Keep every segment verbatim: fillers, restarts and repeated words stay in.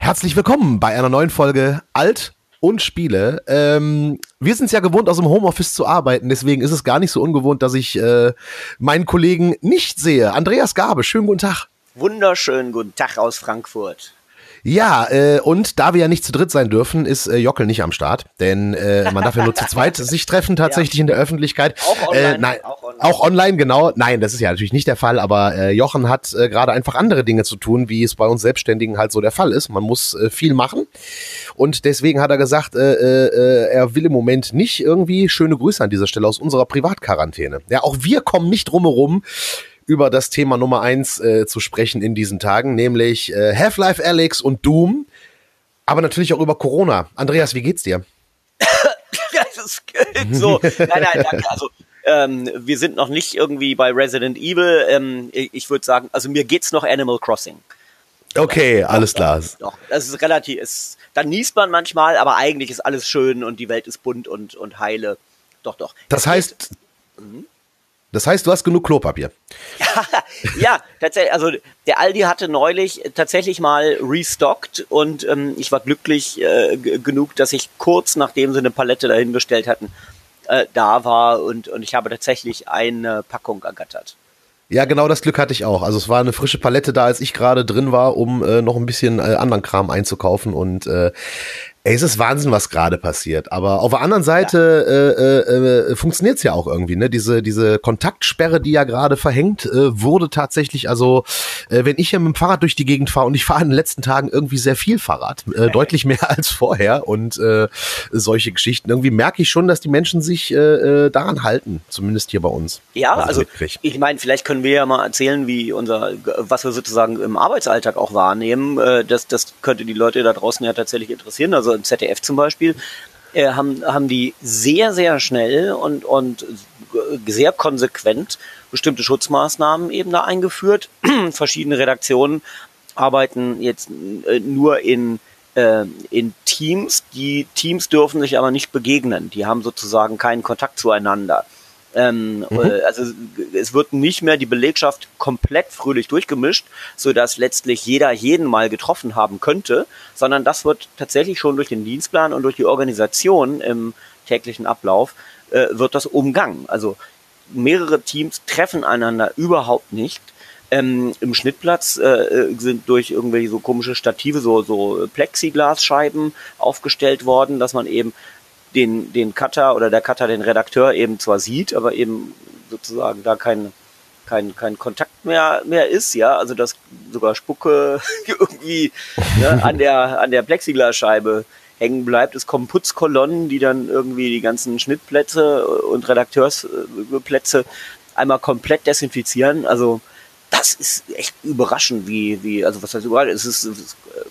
Herzlich willkommen bei einer neuen Folge Alt und Spiele. Ähm, wir sind es ja gewohnt, aus dem Homeoffice zu arbeiten, deswegen ist es gar nicht so ungewohnt, dass ich äh, meinen Kollegen nicht sehe. Andreas Gabe, schönen guten Tag. Wunderschönen guten Tag aus Frankfurt. Ja, äh, und da wir ja nicht zu dritt sein dürfen, ist äh, Jockel nicht am Start, denn äh, man darf ja nur zu zweit sich treffen tatsächlich ja. in der Öffentlichkeit. Auch online, äh, nein, auch online. Auch online, genau. Nein, das ist ja natürlich nicht der Fall, aber äh, Jochen hat äh, gerade einfach andere Dinge zu tun, wie es bei uns Selbstständigen halt so der Fall ist. Man muss äh, viel machen und deswegen hat er gesagt, äh, äh, er will im Moment nicht irgendwie, schöne Grüße an dieser Stelle aus unserer Privatquarantäne. Ja, auch wir kommen nicht drumherum, über das Thema Nummer eins äh, zu sprechen in diesen Tagen, nämlich äh, Half-Life Alyx und Doom, aber natürlich auch über Corona. Andreas, wie geht's dir? Das geht so. Nein, nein, danke. Also ähm, wir sind noch nicht irgendwie bei Resident Evil. Ähm, ich würde sagen, also mir geht's noch Animal Crossing. Okay, doch, alles klar. Doch, doch, das ist relativ, ist, dann niest man manchmal, aber eigentlich ist alles schön und die Welt ist bunt und, und heile. Doch, doch. Das, das heißt... Mhm. Das heißt, du hast genug Klopapier. Ja, tatsächlich. Also der Aldi hatte neulich tatsächlich mal restockt und ähm, ich war glücklich äh, g- genug, dass ich kurz nachdem sie eine Palette dahingestellt hatten, äh, da war und, und ich habe tatsächlich eine Packung ergattert. Ja, genau das Glück hatte ich auch. Also es war eine frische Palette da, als ich gerade drin war, um äh, noch ein bisschen äh, anderen Kram einzukaufen und äh, ey, es ist Wahnsinn, was gerade passiert. Aber auf der anderen Seite ja. äh, äh, funktioniert es ja auch irgendwie, ne? Diese diese Kontaktsperre, die ja gerade verhängt äh, wurde tatsächlich. Also äh, wenn ich hier mit dem Fahrrad durch die Gegend fahre und ich fahre in den letzten Tagen irgendwie sehr viel Fahrrad, äh, deutlich mehr als vorher und äh, solche Geschichten. Irgendwie merke ich schon, dass die Menschen sich äh, daran halten, zumindest hier bei uns. Ja, also ich meine, vielleicht können wir ja mal erzählen, wie unser, was wir sozusagen im Arbeitsalltag auch wahrnehmen. Äh, das das könnte die Leute da draußen ja tatsächlich interessieren. Also im Z D F zum Beispiel, äh, haben, haben die sehr, sehr schnell und, und sehr konsequent bestimmte Schutzmaßnahmen eben da eingeführt. Verschiedene Redaktionen arbeiten jetzt äh, nur in, äh, in Teams. Die Teams dürfen sich aber nicht begegnen. Die haben sozusagen keinen Kontakt zueinander. Ähm, mhm. Also es wird nicht mehr die Belegschaft komplett fröhlich durchgemischt, sodass letztlich jeder jeden mal getroffen haben könnte, sondern das wird tatsächlich schon durch den Dienstplan und durch die Organisation im täglichen Ablauf äh, wird das umgangen. Also mehrere Teams treffen einander überhaupt nicht. Ähm, Im Schnittplatz äh, sind durch irgendwelche so komische Stative so, so Plexiglasscheiben aufgestellt worden, dass man eben den den Cutter oder der Cutter den Redakteur eben zwar sieht, aber eben sozusagen da kein kein kein Kontakt mehr mehr ist, ja, also dass sogar Spucke irgendwie ne, an der an der Plexiglasscheibe hängen bleibt. Es kommen Putzkolonnen, die dann irgendwie die ganzen Schnittplätze und Redakteursplätze einmal komplett desinfizieren. Also das ist echt überraschend, wie wie also was heißt überall, es ist, es ist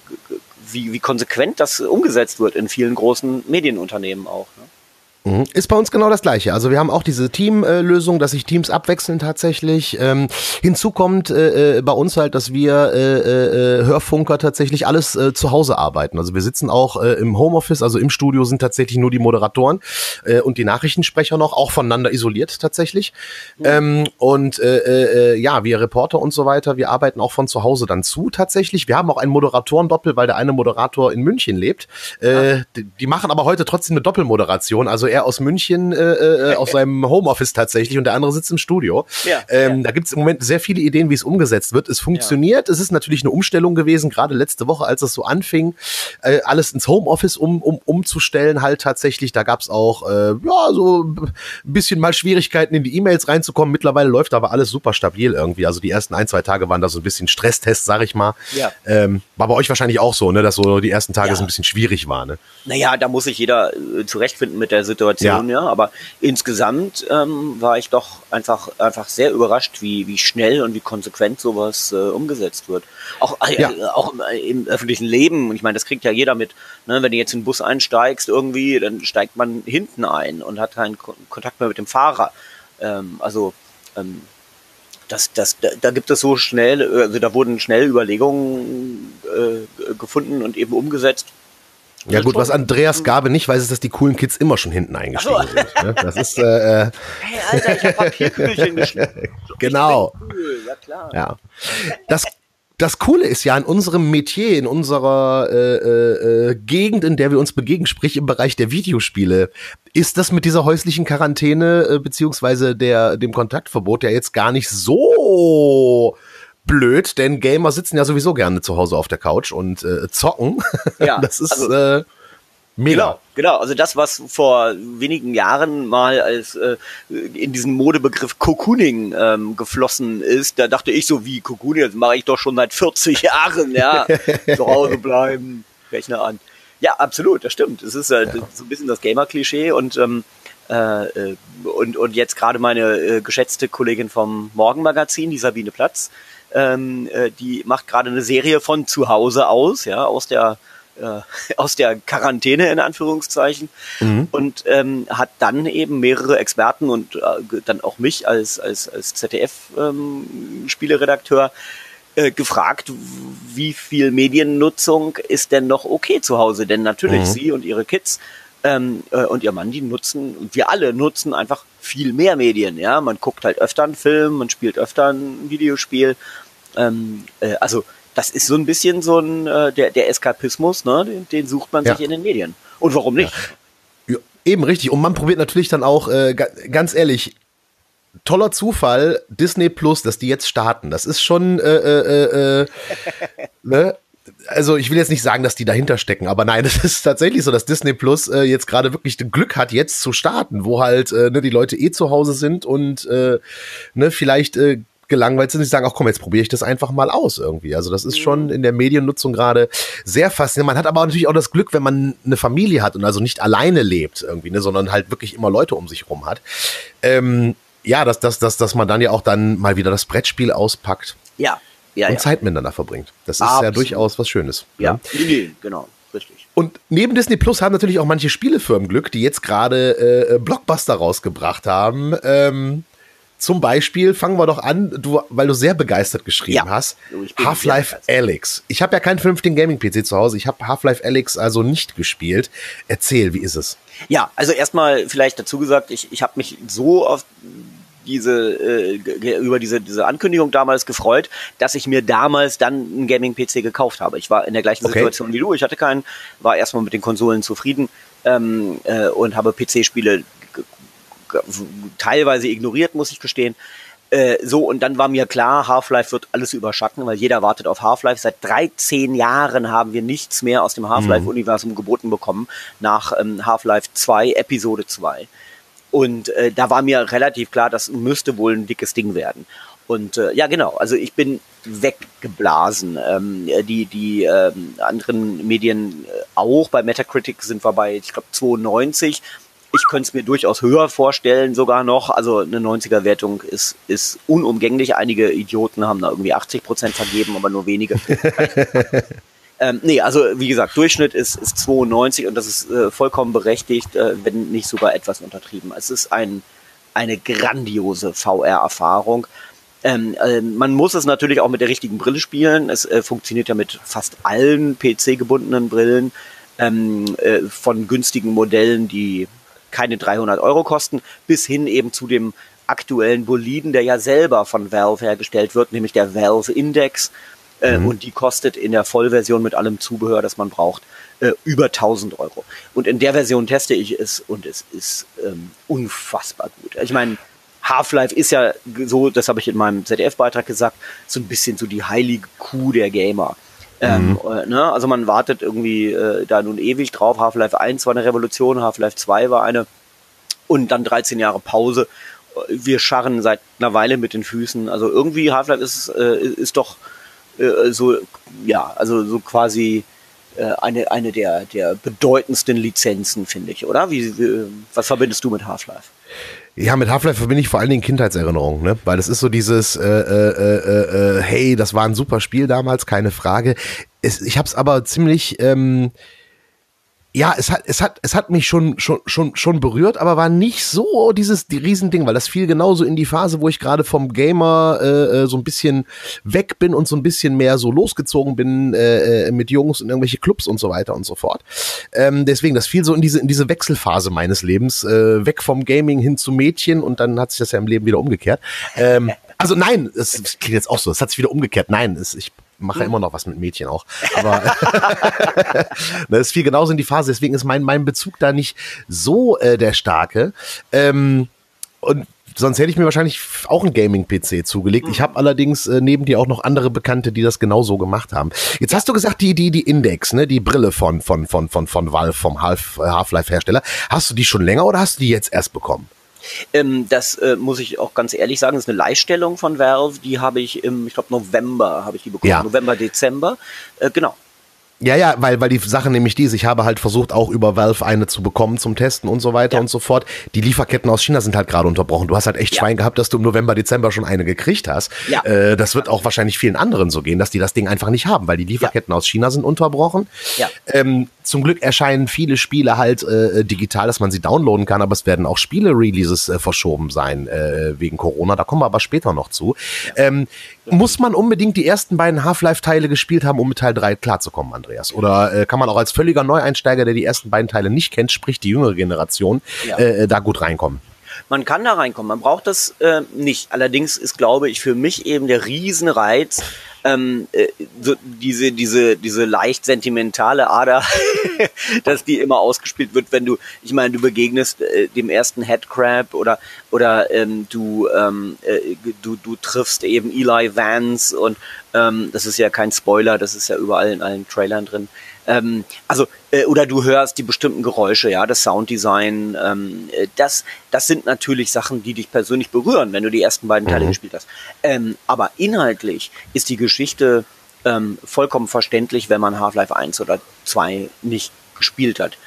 Wie, wie konsequent das umgesetzt wird in vielen großen Medienunternehmen auch. Ne? Ist bei uns genau das Gleiche. Also wir haben auch diese Teamlösung, dass sich Teams abwechseln tatsächlich. Ähm, hinzu kommt äh, bei uns halt, dass wir äh, äh, Hörfunker tatsächlich alles äh, zu Hause arbeiten. Also wir sitzen auch äh, im Homeoffice, also im Studio sind tatsächlich nur die Moderatoren äh, und die Nachrichtensprecher noch, auch voneinander isoliert tatsächlich. Ja. Ähm, und äh, äh, ja, wir Reporter und so weiter, wir arbeiten auch von zu Hause dann zu tatsächlich. Wir haben auch einen Moderatorendoppel, weil der eine Moderator in München lebt. Äh, ja. die, die machen aber heute trotzdem eine Doppelmoderation, also er aus München, äh, äh, aus seinem Homeoffice tatsächlich und der andere sitzt im Studio. Ja, ähm, ja. Da gibt es im Moment sehr viele Ideen, wie es umgesetzt wird. Es funktioniert, ja. Es ist natürlich eine Umstellung gewesen, gerade letzte Woche, als es so anfing, äh, alles ins Homeoffice um, um, umzustellen halt tatsächlich. Da gab es auch äh, ja so ein bisschen mal Schwierigkeiten in die E-Mails reinzukommen. Mittlerweile läuft aber alles super stabil irgendwie. Also die ersten ein, zwei Tage waren da so ein bisschen Stresstest, sag ich mal. Ja. Ähm, war bei euch wahrscheinlich auch so, ne, dass so die ersten Tage ja. so ein bisschen schwierig war, ne? Naja, da muss sich jeder äh, zurechtfinden mit der Situation. Ja. ja, aber insgesamt ähm, war ich doch einfach einfach sehr überrascht, wie wie schnell und wie konsequent sowas äh, umgesetzt wird. Auch äh, ja. auch im, im öffentlichen Leben. Und ich meine, das kriegt ja jeder mit. Ne? Wenn du jetzt in den Bus einsteigst irgendwie, dann steigt man hinten ein und hat keinen Ko- Kontakt mehr mit dem Fahrer. Ähm, also ähm, das das da, da gibt es so schnell, also da wurden schnell Überlegungen äh, gefunden und eben umgesetzt. Ja gut, was Andreas Gabe nicht weiß, ist, dass die coolen Kids immer schon hinten eingestiegen so. sind. Ne? Das ist, äh, hey Alter, ich hab Papierkügelchen geschnitten. Genau. Cool. Ja klar. Ja. Das das Coole ist ja in unserem Metier, in unserer äh, äh, Gegend, in der wir uns begegnen, sprich im Bereich der Videospiele, ist das mit dieser häuslichen Quarantäne äh, beziehungsweise der dem Kontaktverbot ja jetzt gar nicht so blöd, denn Gamer sitzen ja sowieso gerne zu Hause auf der Couch und äh, zocken. Ja, das ist also, äh, mega. Genau, genau. Also das, was vor wenigen Jahren mal als äh, in diesen Modebegriff Cocooning ähm, geflossen ist, da dachte ich so, wie Cocooning, das mache ich doch schon seit vierzig Jahren, ja, zu Hause bleiben, Rechner an. Ja, absolut, das stimmt. Es ist halt ja. so ein bisschen das Gamer-Klischee und ähm, äh, und und jetzt gerade meine äh, geschätzte Kollegin vom Morgenmagazin, die Sabine Platz, ähm, äh, die macht gerade eine Serie von zu Hause aus, ja, aus der äh, aus der Quarantäne in Anführungszeichen mhm. und ähm, hat dann eben mehrere Experten und äh, dann auch mich als als als Z D F-Spieleredakteur ähm, äh, gefragt, wie viel Mediennutzung ist denn noch okay zu Hause? Denn natürlich mhm. sie und ihre Kids ähm, äh, und ihr Mann, die nutzen, und wir alle nutzen einfach viel mehr Medien. Ja, man guckt halt öfter einen Film, man spielt öfter ein Videospiel. Ähm, äh, also das ist so ein bisschen so ein äh, der, der Eskapismus, ne? Den, den sucht man ja. sich in den Medien. Und warum nicht? Ja. Ja, eben richtig. Und man probiert natürlich dann auch, äh, ganz ehrlich, toller Zufall, Disney Plus, dass die jetzt starten. Das ist schon, äh, äh, äh, ne? Also ich will jetzt nicht sagen, dass die dahinter stecken, aber nein, es ist tatsächlich so, dass Disney Plus äh, jetzt gerade wirklich Glück hat, jetzt zu starten, wo halt äh, ne, die Leute eh zu Hause sind und äh, ne, vielleicht äh, gelangweilt sind, die sagen, ach komm, jetzt probiere ich das einfach mal aus irgendwie. Also das ist schon in der Mediennutzung gerade sehr faszinierend. Man hat aber natürlich auch das Glück, wenn man eine Familie hat und also nicht alleine lebt irgendwie, ne, sondern halt wirklich immer Leute um sich rum hat. Ähm, ja, dass, dass, dass, dass man dann ja auch dann mal wieder das Brettspiel auspackt. Ja. Ja, und ja. Zeit miteinander verbringt. Das ist Absolut. ja durchaus was Schönes. Ja, ja. Nee, genau, richtig. Und neben Disney Plus haben natürlich auch manche Spielefirmen Glück, die jetzt gerade äh, Blockbuster rausgebracht haben. Ähm, zum Beispiel, fangen wir doch an, du, weil du sehr begeistert geschrieben ja. hast, Half-Life Alyx. Ich habe ja keinen vernünftigen Gaming-P C zu Hause, ich habe Half-Life Alyx also nicht gespielt. Erzähl, wie ist es? Ja, also erstmal vielleicht dazu gesagt, ich, ich habe mich so auf diese äh, über diese diese Ankündigung damals gefreut, dass ich mir damals dann einen Gaming-P C gekauft habe. Ich war in der gleichen okay. Situation wie du, ich hatte keinen, war erstmal mit den Konsolen zufrieden ähm, äh, und habe P C-Spiele teilweise ignoriert, muss ich gestehen. Äh, so, und dann war mir klar, Half-Life wird alles überschatten, weil jeder wartet auf Half-Life. Seit dreizehn Jahren haben wir nichts mehr aus dem Half-Life-Universum geboten bekommen, nach ähm, Half-Life zwei, Episode zwei. Und äh, da war mir relativ klar, das müsste wohl ein dickes Ding werden. Und äh, ja, genau, also ich bin weggeblasen. Ähm, die die ähm, anderen Medien äh, auch, bei Metacritic sind wir bei, ich glaube, zweiundneunzig. Ich könnte es mir durchaus höher vorstellen, sogar noch. Also eine neunziger-Wertung ist, ist unumgänglich. Einige Idioten haben da irgendwie achtzig Prozent vergeben, aber nur wenige. Ähm, nee, also wie gesagt, Durchschnitt ist, ist zweiundneunzig und das ist äh, vollkommen berechtigt, äh, wenn nicht sogar etwas untertrieben. Es ist ein, eine grandiose V R-Erfahrung. Ähm, äh, man muss es natürlich auch mit der richtigen Brille spielen. Es äh, funktioniert ja mit fast allen P C-gebundenen Brillen, ähm, äh, von günstigen Modellen, die keine dreihundert Euro kosten, bis hin eben zu dem aktuellen Boliden, der ja selber von Valve hergestellt wird, nämlich der Valve Index. Äh, mhm. Und die kostet in der Vollversion mit allem Zubehör, das man braucht, äh, über tausend Euro. Und in der Version teste ich es und es ist ähm, unfassbar gut. Ich meine, Half-Life ist ja so, das habe ich in meinem Z D F-Beitrag gesagt, so ein bisschen so die heilige Kuh der Gamer. Mhm. Ähm, äh, ne? Also man wartet irgendwie äh, da nun ewig drauf. Half-Life eins war eine Revolution, Half-Life zwei war eine und dann dreizehn Jahre Pause. Wir scharren seit einer Weile mit den Füßen. Also irgendwie Half-Life ist, äh, ist doch so, ja, also so quasi äh, eine, eine der, der bedeutendsten Lizenzen, finde ich, oder? Wie, wie, was verbindest du mit Half-Life? Ja, mit Half-Life verbinde ich vor allen Dingen Kindheitserinnerungen, ne? Weil das ist so dieses, äh, äh, äh, hey, das war ein super Spiel damals, keine Frage. Es, ich habe es aber ziemlich, ähm, ja, es hat, es hat, es hat mich schon, schon, schon, schon berührt, aber war nicht so dieses die Riesending, weil das fiel genauso in die Phase, wo ich gerade vom Gamer äh, so ein bisschen weg bin und so ein bisschen mehr so losgezogen bin äh, mit Jungs in irgendwelche Clubs und so weiter und so fort. Ähm, deswegen, das fiel so in diese in diese Wechselphase meines Lebens, äh, weg vom Gaming hin zu Mädchen und dann hat sich das ja im Leben wieder umgekehrt. Ähm, also nein, es klingt jetzt auch so, es hat sich wieder umgekehrt. Nein, es, ich mache hm. immer noch was mit Mädchen auch. Aber das fiel genauso in die Phase, deswegen ist mein, mein Bezug da nicht so äh, der starke. Ähm, und sonst hätte ich mir wahrscheinlich auch einen Gaming-P C zugelegt. Ich habe allerdings äh, neben dir auch noch andere Bekannte, die das genauso gemacht haben. Jetzt hast du gesagt, die die die Index, ne, die Brille von von von von von Valve, vom Half, Half-Life-Hersteller. Hast du die schon länger oder hast du die jetzt erst bekommen? Ähm, das äh, muss ich auch ganz ehrlich sagen, das ist eine Leihstellung von Valve. Die habe ich im, ich glaube November habe ich die bekommen. Ja. November, Dezember. Äh, genau. Ja, ja, weil, weil die Sache nämlich die ist, ich habe halt versucht, auch über Valve eine zu bekommen zum Testen und so weiter ja. und so fort. Die Lieferketten aus China sind halt gerade unterbrochen. Du hast halt echt ja. Schwein gehabt, dass du im November, Dezember schon eine gekriegt hast. Ja. Äh, das wird auch wahrscheinlich vielen anderen so gehen, dass die das Ding einfach nicht haben, weil die Lieferketten ja. aus China sind unterbrochen. Ja. Ähm, zum Glück erscheinen viele Spiele halt äh, digital, dass man sie downloaden kann, aber es werden auch Spiele-Releases äh, verschoben sein äh, wegen Corona. Da kommen wir aber später noch zu. Ja. Ähm, muss man unbedingt die ersten beiden Half-Life-Teile gespielt haben, um mit Teil drei klarzukommen, Andreas? Oder äh, kann man auch als völliger Neueinsteiger, der die ersten beiden Teile nicht kennt, sprich die jüngere Generation, ja. äh, da gut reinkommen? Man kann da reinkommen, man braucht das äh, nicht. Allerdings ist, glaube ich, für mich eben der Riesenreiz, ähm, äh, so diese, diese, diese leicht sentimentale Ader, dass die immer ausgespielt wird, wenn du, ich meine, du begegnest äh, dem ersten Headcrab oder, oder ähm, du, ähm, äh, du, du triffst eben Eli Vance und ähm, das ist ja kein Spoiler, das ist ja überall in allen Trailern drin. Ähm, also, äh, oder du hörst die bestimmten Geräusche, ja, das Sounddesign, ähm, das, das sind natürlich Sachen, die dich persönlich berühren, wenn du die ersten beiden Teile mhm. gespielt hast. Ähm, aber inhaltlich ist die Geschichte ähm, vollkommen verständlich, wenn man Half-Life eins oder zwei nicht gespielt hat.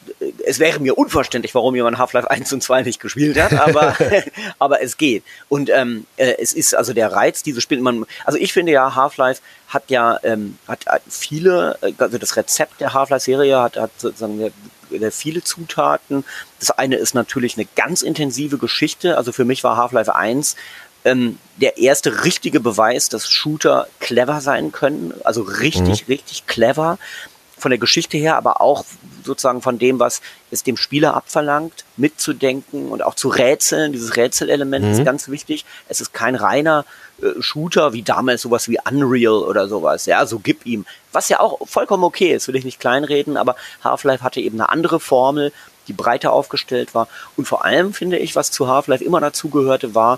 Es wäre mir unverständlich, warum jemand Half-Life eins und zwei nicht gespielt hat, aber, aber es geht. Und ähm, äh, es ist also der Reiz dieses Spiels. Man, also ich finde ja, Half-Life hat ja ähm, hat, hat viele, also das Rezept der Half-Life-Serie hat, hat sozusagen viele Zutaten. Das eine ist natürlich eine ganz intensive Geschichte. Also für mich war Half-Life eins ähm, der erste richtige Beweis, dass Shooter clever sein können. Also richtig, mhm. richtig clever. Von der Geschichte her, aber auch sozusagen von dem, was es dem Spieler abverlangt, mitzudenken und auch zu rätseln. Dieses Rätselelement mhm. ist ganz wichtig. Es ist kein reiner äh, Shooter, wie damals sowas wie Unreal oder sowas. Ja, so gib ihm. Was ja auch vollkommen okay ist, will ich nicht kleinreden, aber Half-Life hatte eben eine andere Formel, die breiter aufgestellt war. Und vor allem finde ich, was zu Half-Life immer dazugehörte, war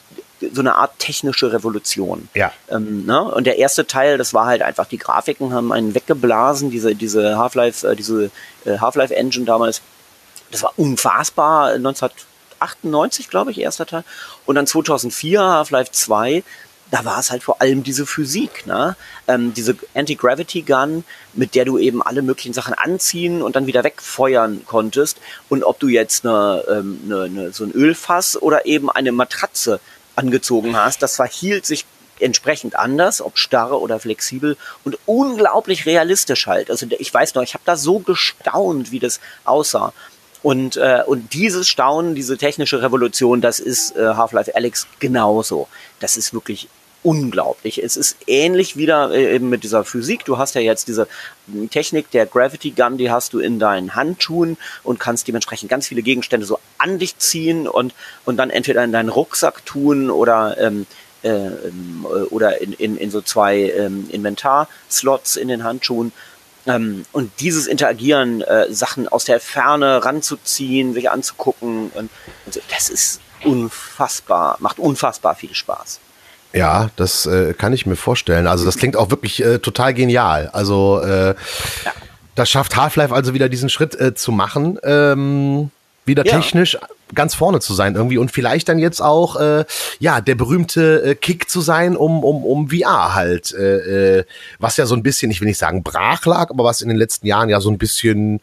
so eine Art technische Revolution. Ja. Ähm, ne? Und der erste Teil, das war halt einfach, die Grafiken haben einen weggeblasen, diese, diese Half-Life, äh, diese äh, Half-Life Engine damals, das war unfassbar, neunzehnhundertachtundneunzig, glaube ich, erster Teil. Und dann zweitausendvier, Half-Life zwei, da war es halt vor allem diese Physik, ne? Ähm, diese Anti-Gravity-Gun, mit der du eben alle möglichen Sachen anziehen und dann wieder wegfeuern konntest. Und ob du jetzt eine, ähm, eine, eine, so ein Ölfass oder eben eine Matratze angezogen hast, das verhielt sich entsprechend anders, ob starr oder flexibel und unglaublich realistisch halt. Also ich weiß noch, ich habe da so gestaunt, wie das aussah. Und, äh, und dieses Staunen, diese technische Revolution, das ist äh, Half-Life Alyx genauso. Das ist wirklich unglaublich. Es ist ähnlich wieder äh, eben mit dieser Physik. Du hast ja jetzt diese Technik der Gravity Gun, die hast du in deinen Handschuhen und kannst dementsprechend ganz viele Gegenstände so an dich ziehen und, und dann entweder in deinen Rucksack tun oder, ähm, äh, oder in, in, in so zwei ähm, Inventar-Slots in den Handschuhen. Ähm, und dieses Interagieren, äh, Sachen aus der Ferne ranzuziehen, sich anzugucken, und, und so, das ist unfassbar, macht unfassbar viel Spaß. Ja, das äh, kann ich mir vorstellen. Also das klingt auch wirklich äh, total genial. Also äh, ja. das schafft Half-Life also wieder diesen Schritt äh, zu machen, ähm, wieder ja. technisch ganz vorne zu sein irgendwie und vielleicht dann jetzt auch äh, ja der berühmte äh, Kick zu sein, um um um V R halt, äh, äh, was ja so ein bisschen, ich will nicht sagen brach lag, aber was in den letzten Jahren ja so ein bisschen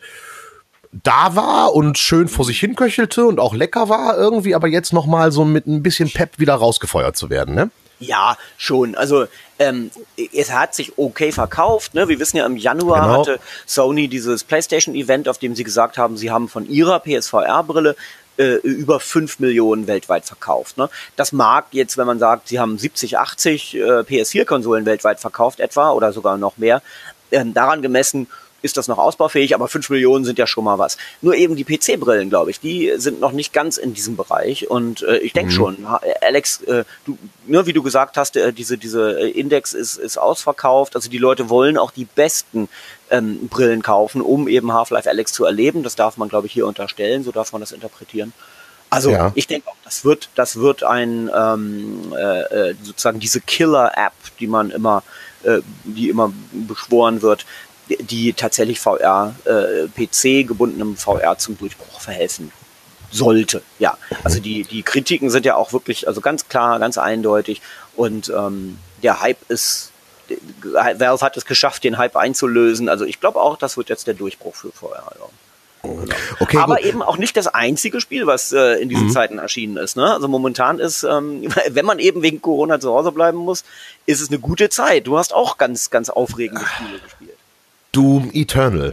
da war und schön vor sich hin köchelte und auch lecker war irgendwie, aber jetzt noch mal so mit ein bisschen Pep wieder rausgefeuert zu werden, ne? Ja, schon. Also ähm, es hat sich okay verkauft. Ne? Wir wissen ja, im Januar genau. hatte Sony dieses PlayStation-Event, auf dem sie gesagt haben, sie haben von ihrer P S V R-Brille äh, über fünf Millionen weltweit verkauft. Ne? Das mag jetzt, wenn man sagt, sie haben siebzig, achtzig äh, P S vier Konsolen weltweit verkauft etwa oder sogar noch mehr, ähm, daran gemessen, ist das noch ausbaufähig, aber fünf Millionen sind ja schon mal was. Nur eben die P C-Brillen, glaube ich, die sind noch nicht ganz in diesem Bereich und äh, ich denke mhm. schon, Alex, äh, du, nur wie du gesagt hast, äh, diese, diese Index ist, ist ausverkauft, also die Leute wollen auch die besten ähm, Brillen kaufen, um eben Half-Life Alyx zu erleben, das darf man, glaube ich, hier unterstellen, so darf man das interpretieren. Also ja. ich denke auch, das wird, das wird ein ähm, äh, sozusagen diese Killer-App, die man immer, äh, die immer beschworen wird, die tatsächlich V R, äh, P C gebundenem V R zum Durchbruch verhelfen sollte. Ja, also die die Kritiken sind ja auch wirklich, also ganz klar, ganz eindeutig und ähm, der Hype ist, Valve hat es geschafft, den Hype einzulösen. Also ich glaube auch, das wird jetzt der Durchbruch für V R. Ja. Genau. Okay, aber gut. Eben auch nicht das einzige Spiel, was äh, in diesen mhm. Zeiten erschienen ist. Ne? Also momentan ist, ähm, wenn man eben wegen Corona zu Hause bleiben muss, ist es eine gute Zeit. Du hast auch ganz, ganz aufregende Spiele gespielt. Doom Eternal.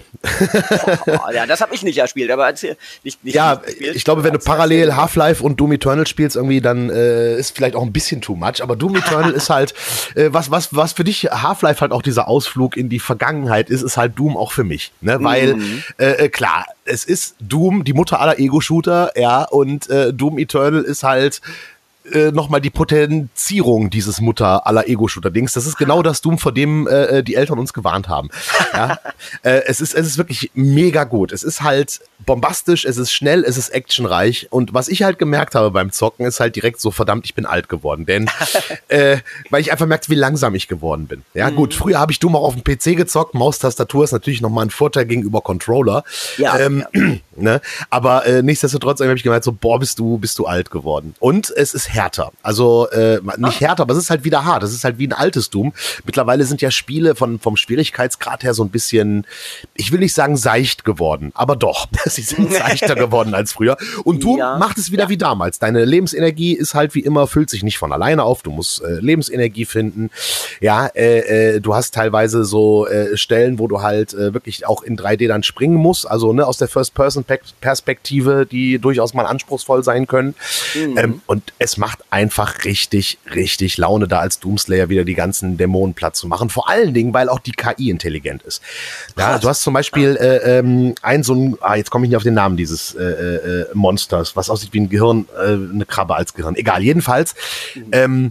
Oh, ja, das habe ich nicht erspielt, aber erzähl, nicht, nicht ja, nicht ich glaube, wenn du parallel Half-Life und Doom Eternal spielst, irgendwie, dann äh, ist vielleicht auch ein bisschen too much. Aber Doom Eternal ist halt, äh, was, was, was für dich Half-Life halt auch dieser Ausflug in die Vergangenheit ist, ist halt Doom auch für mich. Ne? Weil, mhm. äh, klar, es ist Doom, die Mutter aller Ego-Shooter, ja, und äh, Doom Eternal ist halt Äh, nochmal die Potenzierung dieses Mutter aller Ego-Shooter-Dings. Das ist genau das Doom, vor dem äh, die Eltern uns gewarnt haben. Ja? äh, es ist es ist wirklich mega gut. Es ist halt bombastisch, es ist schnell, es ist actionreich. Und was ich halt gemerkt habe beim Zocken, ist halt direkt so, verdammt, ich bin alt geworden. Denn, äh, weil ich einfach merkte, wie langsam ich geworden bin. Ja mhm. gut, früher habe ich Doom auch auf dem P C gezockt. Maustastatur ist natürlich nochmal ein Vorteil gegenüber Controller. Ja, ähm, ja. Ne? Aber äh, nichtsdestotrotz habe ich gemerkt, so, boah, bist du, bist du alt geworden. Und es ist härter. Also äh, nicht härter, aber es ist halt wieder hart. Es ist halt wie ein altes Doom. Mittlerweile sind ja Spiele von vom Schwierigkeitsgrad her so ein bisschen, ich will nicht sagen seicht geworden, aber doch, sie sind seichter geworden als früher. Und Doom ja. macht es wieder ja. wie damals. Deine Lebensenergie ist halt wie immer, füllt sich nicht von alleine auf. Du musst äh, Lebensenergie finden. Ja, äh, äh, du hast teilweise so äh, Stellen, wo du halt äh, wirklich auch in drei D dann springen musst. Also ne, aus der First-Person-Perspektive, die durchaus mal anspruchsvoll sein können. Mhm. Ähm, und es macht einfach richtig, richtig Laune, da als Doomslayer wieder die ganzen Dämonen platt zu machen. Vor allen Dingen, weil auch die K I intelligent ist. Ja, du hast zum Beispiel äh, ähm, ein so ein, ah, jetzt komme ich nicht auf den Namen dieses äh, äh, Monsters, was aussieht wie ein Gehirn, äh, eine Krabbe als Gehirn. Egal, jedenfalls. Mhm. Ähm,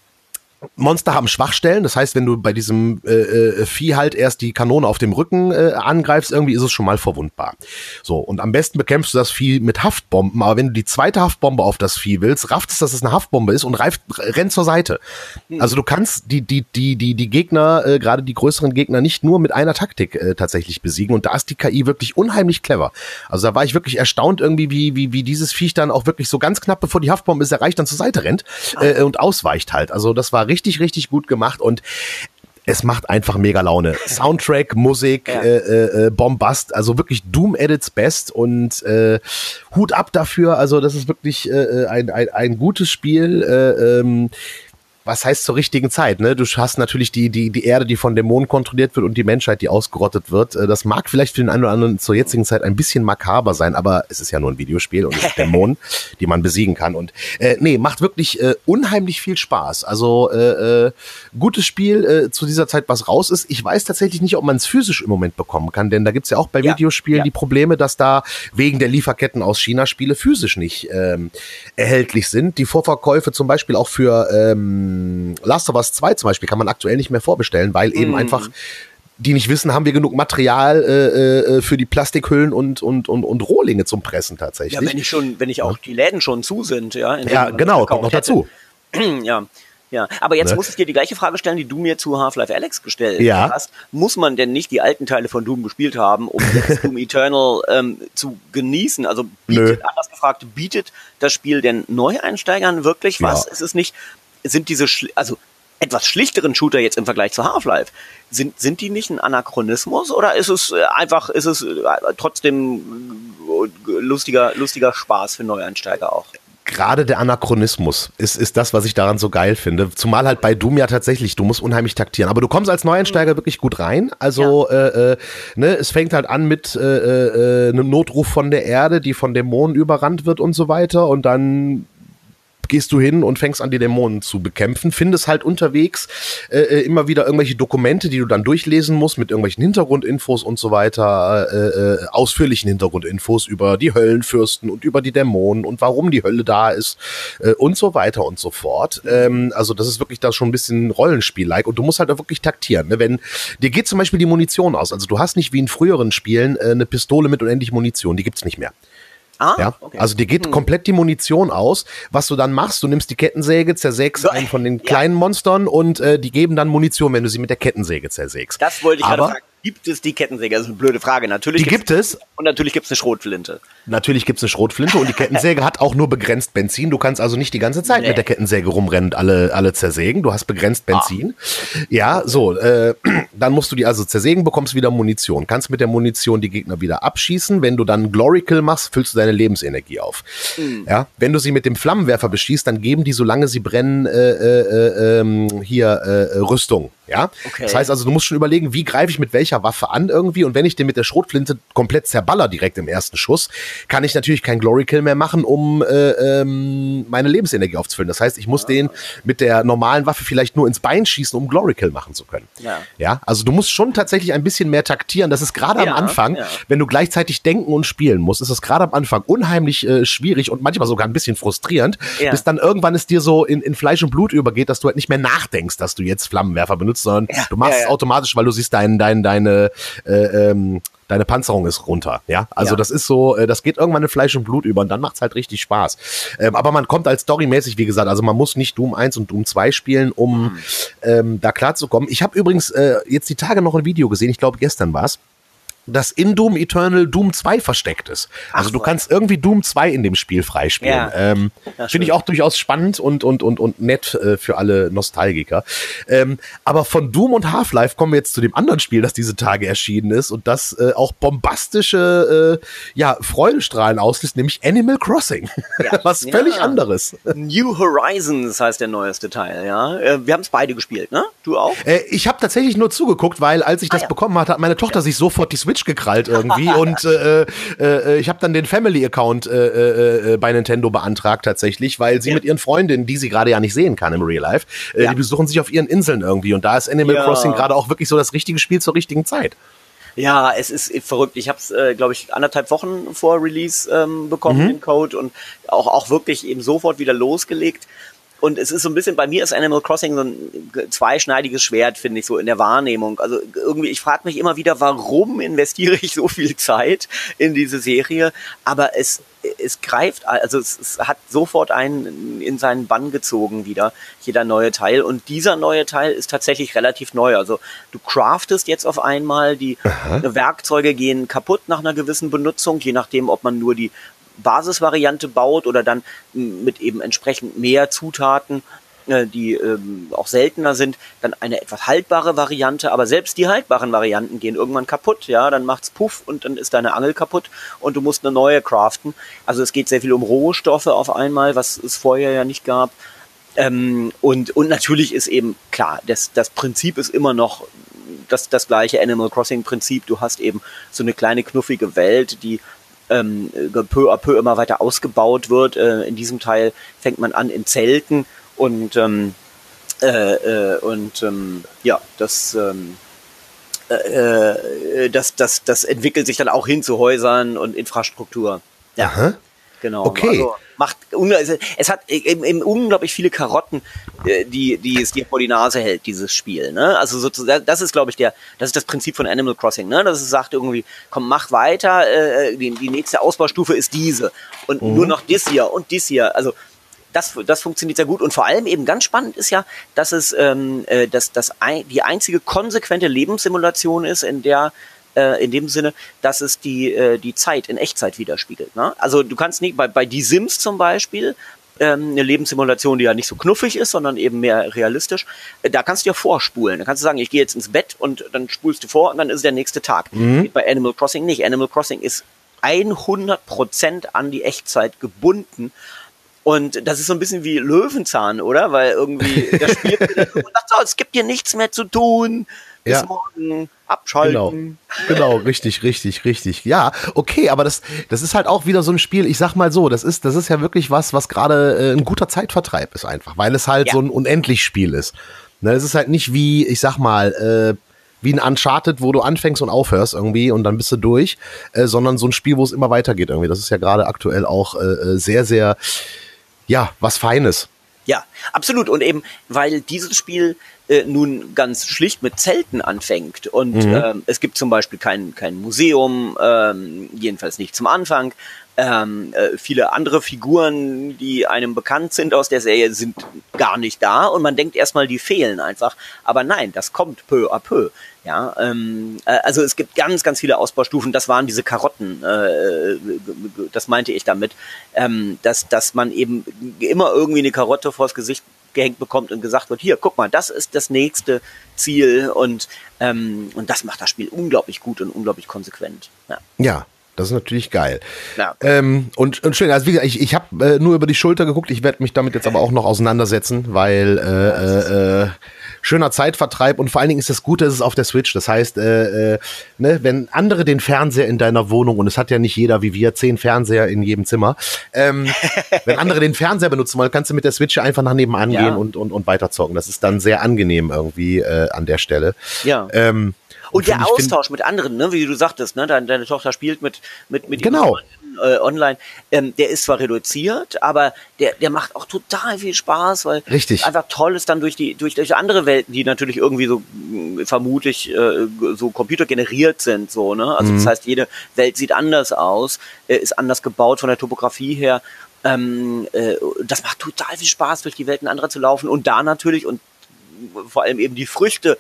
Monster haben Schwachstellen, das heißt, wenn du bei diesem äh, äh, Vieh halt erst die Kanone auf dem Rücken äh, angreifst, irgendwie ist es schon mal verwundbar. So, und am besten bekämpfst du das Vieh mit Haftbomben, aber wenn du die zweite Haftbombe auf das Vieh willst, rafft es, dass es eine Haftbombe ist und reift, rennt zur Seite. Hm. Also du kannst die die die die die Gegner, äh, gerade die größeren Gegner, nicht nur mit einer Taktik äh, tatsächlich besiegen, und da ist die K I wirklich unheimlich clever. Also da war ich wirklich erstaunt irgendwie, wie wie wie dieses Viech dann auch wirklich so ganz knapp, bevor die Haftbombe ist erreicht, dann zur Seite rennt äh, und ausweicht halt. Also das war richtig, richtig gut gemacht und es macht einfach mega Laune. Soundtrack, Musik, ja. äh, äh, Bombast, also wirklich Doom at its best und äh, Hut ab dafür. Also das ist wirklich äh, ein, ein, ein gutes Spiel. Äh, ähm, was heißt zur richtigen Zeit, ne? Du hast natürlich die, die, die Erde, die von Dämonen kontrolliert wird und die Menschheit, die ausgerottet wird. Das mag vielleicht für den einen oder anderen zur jetzigen Zeit ein bisschen makaber sein, aber es ist ja nur ein Videospiel und es sind Dämonen, die man besiegen kann. Und äh, nee, macht wirklich äh, unheimlich viel Spaß. Also äh, äh, gutes Spiel äh, zu dieser Zeit, was raus ist. Ich weiß tatsächlich nicht, ob man es physisch im Moment bekommen kann, denn da gibt's ja auch bei ja, Videospielen ja. die Probleme, dass da wegen der Lieferketten aus China Spiele physisch nicht ähm, erhältlich sind. Die Vorverkäufe zum Beispiel auch für ähm, Last of Us zwei zum Beispiel kann man aktuell nicht mehr vorbestellen, weil eben mm. einfach die nicht wissen, haben wir genug Material äh, äh, für die Plastikhüllen und und und und Rohlinge zum Pressen tatsächlich. Ja, wenn ich schon, wenn ich auch ja. die Läden schon zu sind, ja. Ja, genau, kommt noch hätte. dazu. Ja. Ja, aber jetzt ne? muss ich dir die gleiche Frage stellen, die du mir zu Half-Life Alyx gestellt ja. hast. Muss man denn nicht die alten Teile von Doom gespielt haben, um jetzt Doom Eternal ähm, zu genießen? Also bietet, anders gefragt, bietet das Spiel den Neueinsteigern wirklich was? Ja. Es ist nicht, sind diese, Schli- also etwas schlichteren Shooter jetzt im Vergleich zu Half-Life, sind, sind die nicht ein Anachronismus oder ist es einfach, ist es trotzdem lustiger, lustiger Spaß für Neueinsteiger auch? Gerade der Anachronismus ist, ist das, was ich daran so geil finde. Zumal halt bei Doom ja tatsächlich, du musst unheimlich taktieren. Aber du kommst als Neueinsteiger mhm. wirklich gut rein. Also ja. äh, äh, ne, es fängt halt an mit äh, äh, einem Notruf von der Erde, die von Dämonen überrannt wird und so weiter. Und dann gehst du hin und fängst an, die Dämonen zu bekämpfen, findest halt unterwegs äh, immer wieder irgendwelche Dokumente, die du dann durchlesen musst mit irgendwelchen Hintergrundinfos und so weiter, äh, äh, ausführlichen Hintergrundinfos über die Höllenfürsten und über die Dämonen und warum die Hölle da ist äh, und so weiter und so fort. Ähm, also das ist wirklich da schon ein bisschen Rollenspiel-like und du musst halt auch wirklich taktieren. Ne? Wenn dir geht zum Beispiel die Munition aus, also du hast nicht wie in früheren Spielen äh, eine Pistole mit unendlich Munition, die gibt's nicht mehr. Ah, ja, okay. also dir geht hm. komplett die Munition aus. Was du dann machst, du nimmst die Kettensäge, zersägst so, einen von den kleinen ja. Monstern und äh, die geben dann Munition, wenn du sie mit der Kettensäge zersägst. Das wollte ich gerade fragen. Gibt es die Kettensäge? Das ist eine blöde Frage. Natürlich die gibt es. Und natürlich gibt es eine Schrotflinte. Natürlich gibt es eine Schrotflinte und die Kettensäge hat auch nur begrenzt Benzin. Du kannst also nicht die ganze Zeit nee. mit der Kettensäge rumrennen und alle, alle zersägen. Du hast begrenzt Benzin. Ah. Ja, so. Äh, dann musst du die also zersägen, bekommst wieder Munition. Kannst mit der Munition die Gegner wieder abschießen. Wenn du dann Glory Kill machst, füllst du deine Lebensenergie auf. Mhm. Ja, wenn du sie mit dem Flammenwerfer beschießt, dann geben die, solange sie brennen, äh, äh, äh, hier äh, Rüstung. Ja, okay. Das heißt also, du musst schon überlegen, wie greife ich mit welcher Waffe an irgendwie und wenn ich den mit der Schrotflinte komplett zerballer direkt im ersten Schuss, kann ich natürlich kein Glory Kill mehr machen, um äh, ähm, meine Lebensenergie aufzufüllen. Das heißt, ich muss ja. den mit der normalen Waffe vielleicht nur ins Bein schießen, um Glory Kill machen zu können. Ja, ja, also du musst schon tatsächlich ein bisschen mehr taktieren. Das ist gerade ja, am Anfang, ja. wenn du gleichzeitig denken und spielen musst, ist es gerade am Anfang unheimlich äh, schwierig und manchmal sogar ein bisschen frustrierend, ja. bis dann irgendwann es dir so in, in Fleisch und Blut übergeht, dass du halt nicht mehr nachdenkst, dass du jetzt Flammenwerfer benutzt, sondern ja, du machst ja, ja. es automatisch, weil du siehst, dein, dein, deine, äh, ähm, deine Panzerung ist runter. Ja, also ja. das ist so, äh, das geht irgendwann in Fleisch und Blut über und dann macht's halt richtig Spaß. Ähm, aber man kommt als storymäßig, wie gesagt, also man muss nicht Doom eins und Doom zwei spielen, um mhm. ähm, da klarzukommen. Ich habe übrigens äh, jetzt die Tage noch ein Video gesehen, ich glaube gestern war's, dass in Doom Eternal Doom zwei versteckt ist. Also Ach, du kannst irgendwie Doom zwei in dem Spiel freispielen. Ja. Ähm, ja, finde ich auch durchaus spannend und und und und nett äh, für alle Nostalgiker. Ähm, aber von Doom und Half-Life kommen wir jetzt zu dem anderen Spiel, das diese Tage erschienen ist und das äh, auch bombastische äh, ja, Freudestrahlen auslöst, nämlich Animal Crossing. Ja. Was ja. völlig anderes. New Horizons heißt der neueste Teil, ja. Äh, wir haben es beide gespielt, ne? Du auch? Äh, ich habe tatsächlich nur zugeguckt, weil als ich das ah, ja. bekommen hatte, hat meine Tochter ja. sich sofort die Switch gekrallt irgendwie und äh, äh, ich habe dann den Family-Account äh, äh, bei Nintendo beantragt tatsächlich, weil sie ja. mit ihren Freundinnen, die sie gerade ja nicht sehen kann im Real Life, äh, ja. die besuchen sich auf ihren Inseln irgendwie und da ist Animal ja. Crossing gerade auch wirklich so das richtige Spiel zur richtigen Zeit. Ja, es ist verrückt. Ich habe es, äh, glaube ich, anderthalb Wochen vor Release ähm, bekommen, mhm. den Code und auch, auch wirklich eben sofort wieder losgelegt. Und es ist so ein bisschen, bei mir ist Animal Crossing so ein zweischneidiges Schwert, finde ich, so in der Wahrnehmung. Also irgendwie, ich frage mich immer wieder, warum investiere ich so viel Zeit in diese Serie? Aber es, es greift, also es, es hat sofort einen in seinen Bann gezogen wieder, jeder neue Teil. Und dieser neue Teil ist tatsächlich relativ neu. Also du craftest jetzt auf einmal, die Aha. Werkzeuge gehen kaputt nach einer gewissen Benutzung, je nachdem, ob man nur die Basisvariante baut oder dann mit eben entsprechend mehr Zutaten, äh, die ähm, auch seltener sind, dann eine etwas haltbare Variante, aber selbst die haltbaren Varianten gehen irgendwann kaputt, ja, dann macht's Puff und dann ist deine Angel kaputt und du musst eine neue craften. Also es geht sehr viel um Rohstoffe auf einmal, was es vorher ja nicht gab. Ähm, und, und natürlich ist eben klar, das, das Prinzip ist immer noch das, das gleiche Animal Crossing Prinzip. Du hast eben so eine kleine knuffige Welt, die Ähm, peu à peu immer weiter ausgebaut wird. Äh, in diesem Teil fängt man an in Zelten und ähm, äh, äh, und ähm, ja, das, ähm, äh, das das das entwickelt sich dann auch hin zu Häusern und Infrastruktur. Ja, Aha. genau. Okay. Also macht es hat eben, eben unglaublich viele Karotten, die die es dir vor die Nase hält, dieses Spiel, ne? Also sozusagen, das ist, glaube ich, der das ist das Prinzip von Animal Crossing, ne? Dass es sagt irgendwie, komm, mach weiter, äh, die, die nächste Ausbaustufe ist diese und mhm. nur noch dies hier und dies hier. Also das das funktioniert sehr gut und vor allem eben ganz spannend ist ja, dass es ähm, äh, dass das ein, die einzige konsequente Lebenssimulation ist, in der in dem Sinne, dass es die äh, die Zeit in Echtzeit widerspiegelt. Ne? Also du kannst nicht, bei, bei Die Sims zum Beispiel, ähm, eine Lebenssimulation, die ja nicht so knuffig ist, sondern eben mehr realistisch, äh, da kannst du ja vorspulen. Da kannst du sagen, ich gehe jetzt ins Bett und dann spulst du vor und dann ist der nächste Tag. Mhm. Geht bei Animal Crossing nicht. Animal Crossing ist hundert Prozent an die Echtzeit gebunden. Und das ist so ein bisschen wie Löwenzahn, oder? Weil irgendwie das Spiel und sagt so, es gibt hier nichts mehr zu tun. bis ja. morgen, abschalten. Genau. genau, richtig, richtig, richtig. Ja, okay, aber das, das ist halt auch wieder so ein Spiel, ich sag mal so, das ist, das ist ja wirklich was, was gerade äh, ein guter Zeitvertreib ist einfach, weil es halt Ja. so ein Unendlich-Spiel ist. Ne, es ist halt nicht wie, ich sag mal, äh, wie ein Uncharted, wo du anfängst und aufhörst irgendwie und dann bist du durch, äh, sondern so ein Spiel, wo es immer weitergeht irgendwie. Das ist ja gerade aktuell auch äh, sehr, sehr, ja, was Feines. Ja, absolut. Und eben, weil dieses Spiel äh, nun ganz schlicht mit Zelten anfängt und mhm. ähm, es gibt zum Beispiel kein, kein Museum, ähm, jedenfalls nicht zum Anfang. Ähm, äh, viele andere Figuren, die einem bekannt sind aus der Serie, sind gar nicht da und man denkt erstmal, die fehlen einfach. Aber nein, das kommt peu à peu. Ja, ähm, äh, also es gibt ganz, ganz viele Ausbaustufen. Das waren diese Karotten. Äh, das meinte ich damit, ähm, dass dass man eben immer irgendwie eine Karotte vors Gesicht gehängt bekommt und gesagt wird: Hier, guck mal, das ist das nächste Ziel und ähm, und das macht das Spiel unglaublich gut und unglaublich konsequent. Ja. Ja. Das ist natürlich geil. Ja. Ähm, und, und schön, also wie gesagt, ich, ich habe äh, nur über die Schulter geguckt, ich werde mich damit jetzt aber auch noch auseinandersetzen, weil äh, äh, schöner Zeitvertreib und vor allen Dingen ist das Gute, es ist auf der Switch. Das heißt, äh, äh, ne, wenn andere den Fernseher in deiner Wohnung, und es hat ja nicht jeder wie wir, zehn Fernseher in jedem Zimmer, ähm, wenn andere den Fernseher benutzen wollen, kannst du mit der Switch einfach nach nebenan ja. gehen und, und, und weiterzocken. Das ist dann sehr angenehm irgendwie äh, an der Stelle. Ja. Ähm, Und, und der ich, Austausch find, mit anderen, ne, wie du sagtest, ne, deine, deine Tochter spielt mit mit mit genau. äh, online. Ähm, der ist zwar reduziert, aber der der macht auch total viel Spaß, weil Richtig. es einfach toll ist dann durch die durch durch andere Welten, die natürlich irgendwie so vermutlich äh, so computergeneriert sind, so ne. Also mhm. das heißt, jede Welt sieht anders aus, äh, ist anders gebaut von der Topografie her. Ähm, äh, das macht total viel Spaß, durch die Welten anderer zu laufen und da natürlich und vor allem eben die Früchte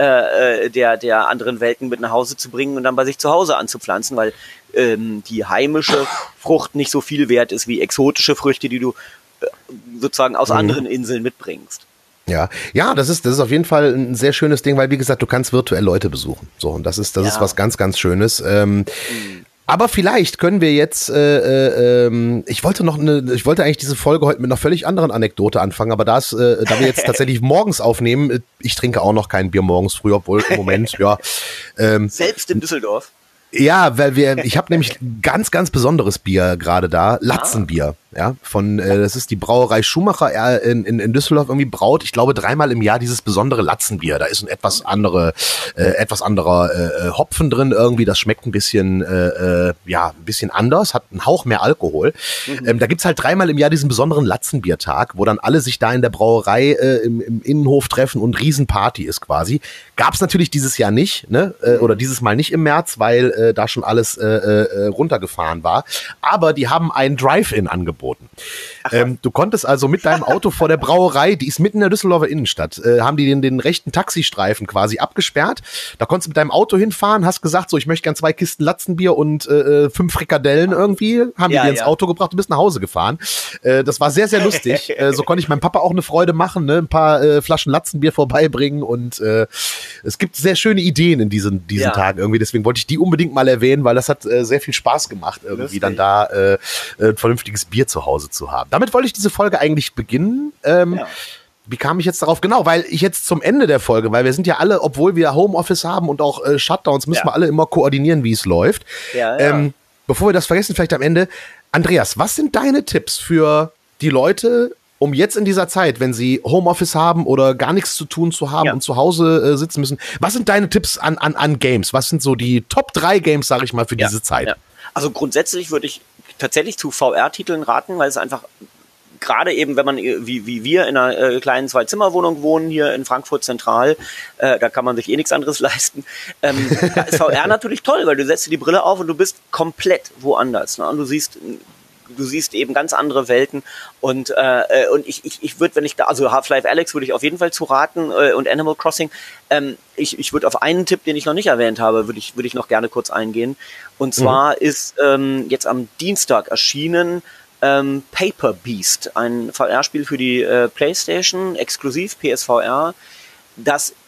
äh, der der anderen Welten mit nach Hause zu bringen und dann bei sich zu Hause anzupflanzen, weil ähm, die heimische Frucht nicht so viel wert ist wie exotische Früchte, die du äh, sozusagen aus mhm. anderen Inseln mitbringst. Ja, ja, das ist das ist auf jeden Fall ein sehr schönes Ding, weil wie gesagt, du kannst virtuell Leute besuchen. So und das ist das ja. ist was ganz ganz Schönes. Ähm, mhm. Aber vielleicht können wir jetzt, äh, äh, ich wollte noch eine, ich wollte eigentlich diese Folge heute mit einer völlig anderen Anekdote anfangen, aber da es, äh, da wir jetzt tatsächlich morgens aufnehmen, ich trinke auch noch kein Bier morgens früh, obwohl im Moment, ja. Ähm, Selbst in Düsseldorf? Ja, weil wir, ich habe nämlich ganz, ganz besonderes Bier gerade da, Latzenbier, ja, von, äh, das ist die Brauerei Schumacher in, in, in Düsseldorf irgendwie braut, ich glaube dreimal im Jahr dieses besondere Latzenbier, da ist ein etwas andere, äh, etwas anderer äh, Hopfen drin irgendwie, das schmeckt ein bisschen, äh, ja, ein bisschen anders, hat einen Hauch mehr Alkohol, mhm. ähm, da gibt's halt dreimal im Jahr diesen besonderen Latzenbiertag, wo dann alle sich da in der Brauerei äh, im, im Innenhof treffen und Riesenparty ist quasi, gab's natürlich dieses Jahr nicht, ne, äh, oder dieses Mal nicht im März, weil äh, da schon alles äh, äh, runtergefahren war. Aber die haben ein Drive-In angeboten. Ähm, du konntest also mit deinem Auto vor der Brauerei, die ist mitten in der Düsseldorfer Innenstadt, äh, haben die den, den rechten Taxistreifen quasi abgesperrt. Da konntest du mit deinem Auto hinfahren, hast gesagt, so ich möchte gern zwei Kisten Latzenbier und äh, fünf Frikadellen irgendwie, haben die ja, dir ins ja. Auto gebracht, du bist nach Hause gefahren. Äh, das war sehr, sehr lustig. äh, so konnte ich meinem Papa auch eine Freude machen, ne? Ein paar äh, Flaschen Latzenbier vorbeibringen und äh, es gibt sehr schöne Ideen in diesen, diesen ja. Tagen irgendwie. Deswegen wollte ich die unbedingt mal erwähnen, weil das hat äh, sehr viel Spaß gemacht, irgendwie Lustig. dann da äh, ein vernünftiges Bier zu Hause zu haben. Damit wollte ich diese Folge eigentlich beginnen. Ähm, ja. Wie kam ich jetzt darauf? Genau, weil ich jetzt zum Ende der Folge, weil wir sind ja alle, obwohl wir Homeoffice haben und auch äh, Shutdowns, müssen ja. wir alle immer koordinieren, wie es läuft. Ja, ja. Ähm, bevor wir das vergessen, vielleicht am Ende. Andreas, was sind deine Tipps für die Leute, um jetzt in dieser Zeit, wenn sie Homeoffice haben oder gar nichts zu tun zu haben ja. und zu Hause äh, sitzen müssen, was sind deine Tipps an, an, an Games? Was sind so die Top drei Games, sag ich mal, für ja. diese Zeit? Ja. Also grundsätzlich würde ich tatsächlich zu V R-Titeln raten, weil es einfach gerade eben, wenn man wie, wie wir in einer äh, kleinen Zwei-Zimmer-Wohnung wohnen, hier in Frankfurt Zentral, äh, da kann man sich eh nichts anderes leisten, ähm, da ist V R natürlich toll, weil du setzt dir die Brille auf und du bist komplett woanders. Ne? Und du siehst du siehst eben ganz andere Welten und äh, und ich ich ich würde, wenn ich da, also Half-Life Alyx würde ich auf jeden Fall zu raten äh, und Animal Crossing. Ähm, ich ich würde auf einen Tipp, den ich noch nicht erwähnt habe, würde ich würde ich noch gerne kurz eingehen. Und zwar mhm. ist ähm, jetzt am Dienstag erschienen ähm, Paper Beast, ein V R-Spiel für die äh, PlayStation, exklusiv P S V R. Das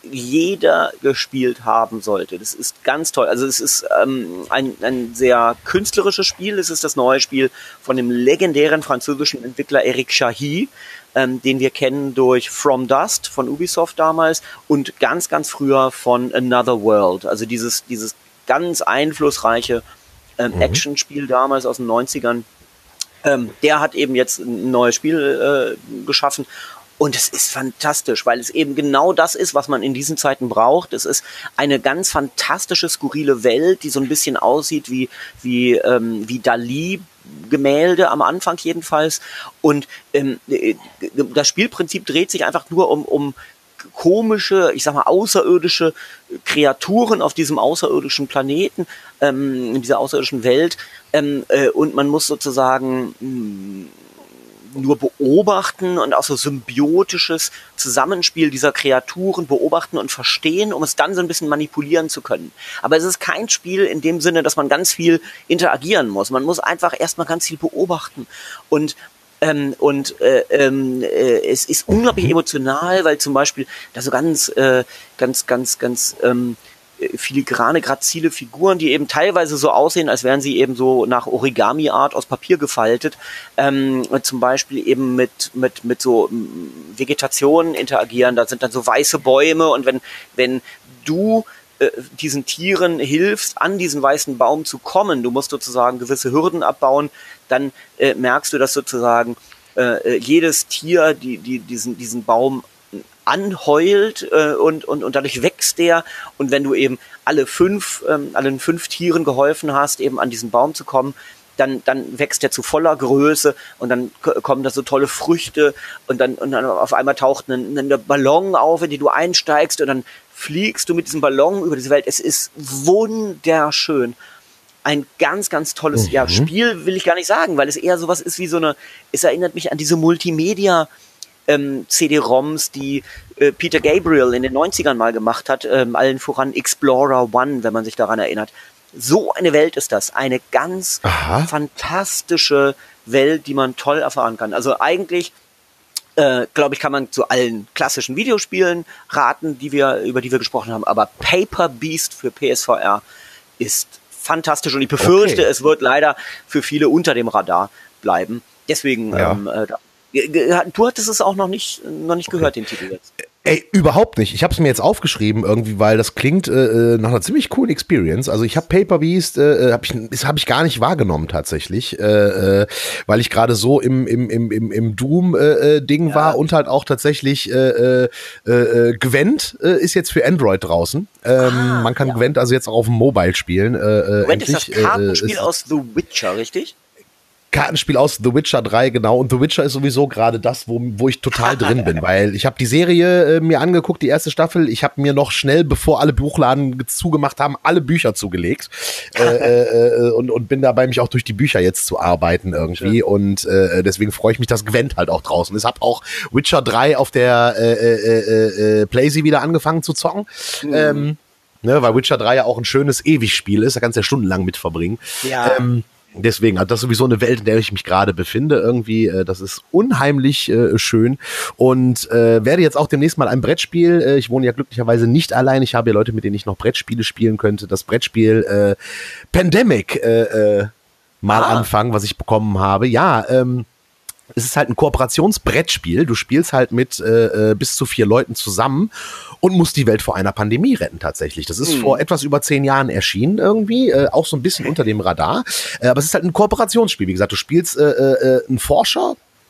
jeder gespielt haben sollte. Das ist ganz toll. Also es ist ähm, ein, ein sehr künstlerisches Spiel. Es ist das neue Spiel von dem legendären französischen Entwickler Eric Chahi, ähm, den wir kennen durch From Dust von Ubisoft damals und ganz, ganz früher von Another World. Also dieses, dieses ganz einflussreiche ähm, mhm. Actionspiel damals aus den neunzigern. Ähm, der hat eben jetzt ein neues Spiel äh, geschaffen. Und es ist fantastisch, weil es eben genau das ist, was man in diesen Zeiten braucht. Es ist eine ganz fantastische, skurrile Welt, die so ein bisschen aussieht wie, wie, ähm, wie Dali-Gemälde am Anfang jedenfalls. Und ähm, das Spielprinzip dreht sich einfach nur um, um komische, ich sag mal, außerirdische Kreaturen auf diesem außerirdischen Planeten, ähm, in dieser außerirdischen Welt. Ähm, äh, und man muss sozusagen mh, nur beobachten und auch so symbiotisches Zusammenspiel dieser Kreaturen beobachten und verstehen, um es dann so ein bisschen manipulieren zu können. Aber es ist kein Spiel in dem Sinne, dass man ganz viel interagieren muss. Man muss einfach erstmal ganz viel beobachten. Und ähm, und äh, äh, es ist unglaublich emotional, weil zum Beispiel da so ganz, äh, ganz, ganz, ganz ähm, filigrane, grazile Figuren, die eben teilweise so aussehen, als wären sie eben so nach Origami-Art aus Papier gefaltet, ähm, zum Beispiel eben mit mit mit so Vegetation interagieren. Da sind dann so weiße Bäume und wenn wenn du äh, diesen Tieren hilfst, an diesen weißen Baum zu kommen, du musst sozusagen gewisse Hürden abbauen, dann äh, merkst du, dass sozusagen äh, jedes Tier die die diesen diesen Baum anheult äh, und, und, und dadurch wächst der. Und wenn du eben alle fünf, ähm, allen fünf Tieren geholfen hast, eben an diesen Baum zu kommen, dann, dann wächst der zu voller Größe und dann k- kommen da so tolle Früchte und dann, und dann auf einmal taucht ein, ein Ballon auf, in den du einsteigst und dann fliegst du mit diesem Ballon über diese Welt. Es ist wunderschön. Ein ganz, ganz tolles mhm. ja, Spiel, will ich gar nicht sagen, weil es eher sowas ist wie so eine, es erinnert mich an diese Multimedia- Ähm, C D-ROMs, die äh, Peter Gabriel in den neunzigern mal gemacht hat, ähm, allen voran Explorer One, wenn man sich daran erinnert. So eine Welt ist das. Eine ganz Aha. fantastische Welt, die man toll erfahren kann. Also eigentlich, äh, glaube ich, kann man zu allen klassischen Videospielen raten, die wir, über die wir gesprochen haben. Aber Paper Beast für P S V R ist fantastisch und ich befürchte, okay. es wird leider für viele unter dem Radar bleiben. Deswegen, ja. ähm, äh, du hattest es auch noch nicht, noch nicht okay. gehört, den Titel jetzt. Ey, überhaupt nicht. Ich habe es mir jetzt aufgeschrieben irgendwie, weil das klingt äh, nach einer ziemlich coolen Experience. Also ich habe Paper Beast, äh, habe ich, das habe ich gar nicht wahrgenommen tatsächlich, äh, äh, weil ich gerade so im im im im, im Doom-Ding äh, ja. war und halt auch tatsächlich äh, äh, äh, Gwent äh, ist jetzt für Android draußen. Ähm, ah, man kann ja. Gwent also jetzt auch auf dem Mobile spielen. Äh, Gwent ist das Kartenspiel äh, aus The Witcher, richtig? Kartenspiel aus The Witcher drei, genau. Und The Witcher ist sowieso gerade das, wo, wo ich total drin bin, weil ich habe die Serie äh, mir angeguckt, die erste Staffel. Ich habe mir noch schnell, bevor alle Buchladen zugemacht haben, alle Bücher zugelegt äh, äh, und, und bin dabei, mich auch durch die Bücher jetzt zu arbeiten irgendwie. Schön. Und äh, deswegen freue ich mich, dass Gwent halt auch draußen ist. Ich habe auch Witcher drei auf der äh, äh, äh, PlayStation wieder angefangen zu zocken. Mhm. Ähm, ne, weil Witcher drei ja auch ein schönes Ewigspiel ist. Da kannst du ja stundenlang mit verbringen. Ja. Ähm, Deswegen hat das sowieso eine Welt, in der ich mich gerade befinde irgendwie. Äh, das ist unheimlich äh, schön und äh, werde jetzt auch demnächst mal ein Brettspiel. Äh, ich wohne ja glücklicherweise nicht allein. Ich habe ja Leute, mit denen ich noch Brettspiele spielen könnte. Das Brettspiel äh, Pandemic äh, äh, mal ah. anfangen, was ich bekommen habe. Ja, ähm, es ist halt ein Kooperationsbrettspiel. Du spielst halt mit äh, bis zu vier Leuten zusammen und musst die Welt vor einer Pandemie retten tatsächlich. Das ist hm. vor etwas über zehn Jahren erschienen irgendwie, äh, auch so ein bisschen unter dem Radar. Äh, aber es ist halt ein Kooperationsspiel. Wie gesagt, du spielst äh, äh, einen Forscher,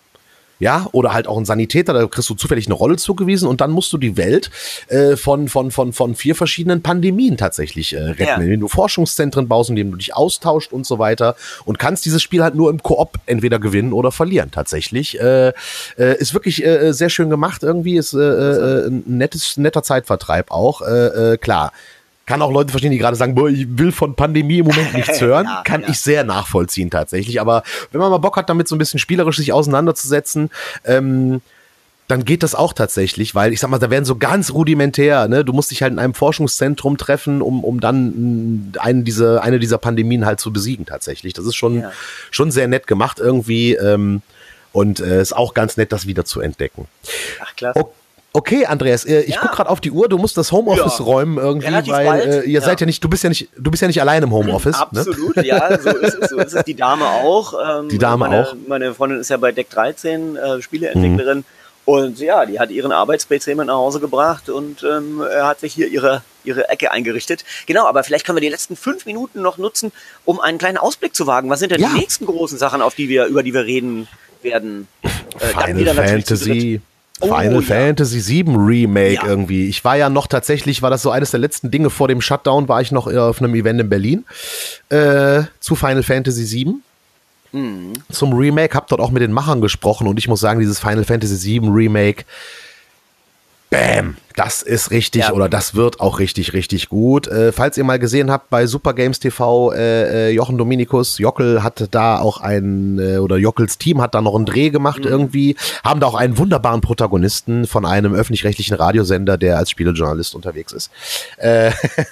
ja, oder halt auch ein Sanitäter, da kriegst du zufällig eine Rolle zugewiesen und dann musst du die Welt äh, von von von von vier verschiedenen Pandemien tatsächlich äh, retten, ja. indem du Forschungszentren baust, indem du dich austauscht und so weiter und kannst dieses Spiel halt nur im Koop entweder gewinnen oder verlieren tatsächlich. Äh, äh, ist wirklich äh, sehr schön gemacht irgendwie, ist äh, äh, ein nettes, netter Zeitvertreib auch, äh, äh, klar. Kann auch Leute verstehen, die gerade sagen, boah, ich will von Pandemie im Moment nichts hören. ja, Kann ja. ich sehr nachvollziehen tatsächlich. Aber wenn man mal Bock hat, damit so ein bisschen spielerisch sich auseinanderzusetzen, ähm, dann geht das auch tatsächlich, weil ich sag mal, da werden so ganz rudimentär, ne, du musst dich halt in einem Forschungszentrum treffen, um um dann einen diese, eine dieser Pandemien halt zu besiegen tatsächlich. Das ist schon ja. schon sehr nett gemacht irgendwie ähm, und äh, ist auch ganz nett, das wieder zu entdecken. Ach, klasse. Okay. Okay, Andreas, äh, ich Ja. guck gerade auf die Uhr, du musst das Homeoffice Ja. räumen irgendwie, Relativ weil bald. äh, ihr Ja. seid ja nicht, du bist ja nicht, du bist ja nicht allein im Homeoffice. Ne? Absolut, ja, so ist es. So ist es. Die Dame auch. Ähm, Die Dame meine, auch. Meine Freundin ist ja bei Deck dreizehn, äh, Spieleentwicklerin. Mhm. Und ja, die hat ihren Arbeits-P C mit nach Hause gebracht und ähm, er hat sich hier ihre, ihre Ecke eingerichtet. Genau, aber vielleicht können wir die letzten fünf Minuten noch nutzen, um einen kleinen Ausblick zu wagen. Was sind denn Ja. die nächsten großen Sachen, auf die wir, über die wir reden werden? Äh, dann Final wieder natürlich zu Fantasy. Oh, Final ja. Fantasy sieben Remake Ja. irgendwie. Ich war ja noch tatsächlich, war das so eines der letzten Dinge vor dem Shutdown, war ich noch äh, auf einem Event in Berlin äh, zu Final Fantasy sieben. Mhm. Zum Remake, hab dort auch mit den Machern gesprochen und ich muss sagen, dieses Final Fantasy sieben Remake, bam, das ist richtig Ja. oder das wird auch richtig, richtig gut. Äh, falls ihr mal gesehen habt bei Super Games T V, äh, äh, Jochen Dominikus, Jockel hat da auch ein, äh, oder Jockels Team hat da noch einen Dreh gemacht Mhm. irgendwie, haben da auch einen wunderbaren Protagonisten von einem öffentlich-rechtlichen Radiosender, der als Spielejournalist unterwegs ist. Äh,